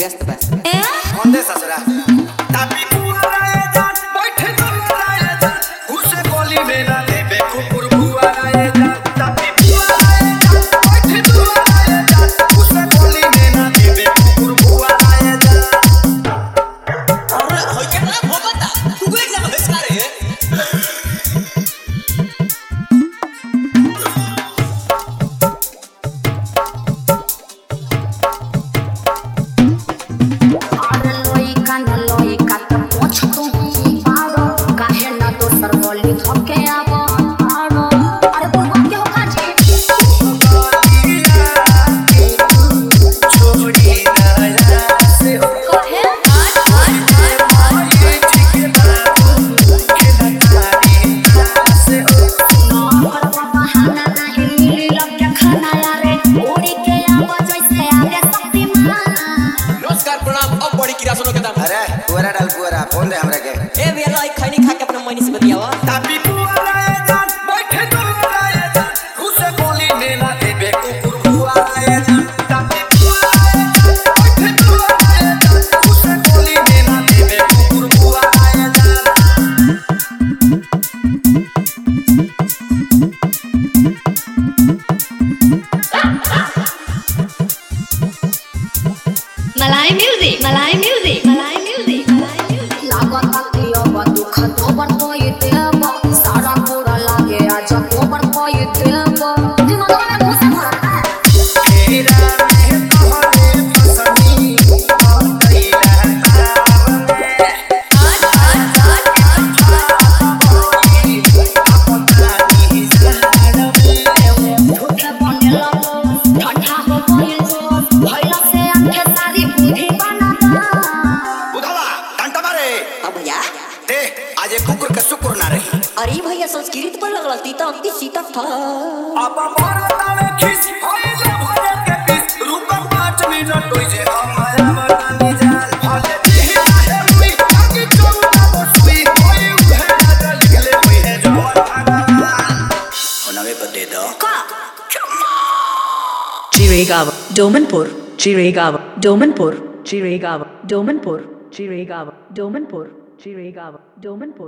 व्यस्त बा कौन दे ससुरा तापी बुआ राय जान बैठे तो राय जान उसे गोली में ना लेबे कुकुर बुआ राय जान तापी बुआ राय जान बैठे तो राय जान उसे गोली में ना लेबे कुकुर बुआ राय जान। अरे होय क्या ना हो बता तू एकदम हंसका रे अरे पुअरा डाल पुअरा फोन दे हमरा के ए बेला आई खैनी खा के अपना मनी से बतियावा तापी बुआ राय जान बैठे तो राय जान उसे गोली में ना लेबे कुकुर बुआ राय जान तापी बुआ राय जान बैठे तो राय जान उसे गोली में ना लेबे कुकुर बुआ राय Malay music, Malay music, Malay music, Malay music. लागत दियो बदुख तो बन कोई देव सारा पूरा लागे आज तो बन कोई देव दिमाग में घुसे भरता है तेरा में तोहरे फसनी और कैला झूठे बने लगो ठंडा हो गइल जो भइला से आंखे सारी बुद्धि बनता बुधवा घंटा मारे अब भैया दे आज एक कुकुर के शुक्र ना रही अरे भैया संस्कृत पर लगल तीता अंति सीता था अब मारता में खिस होइले भरे के बीच रुक 5 मिनट होई जे हमारा मरनी जाल भले दिही है हुई ताकि चौका बसुई होई उहे ना लिखले हुई है जो भगवान होनवे पर दे दो Chirigava, Domanpur, Chirigava, Domanpur, Chirigava, Domanpur, Chirigava, Domanpur, Chirigava, Domanpur.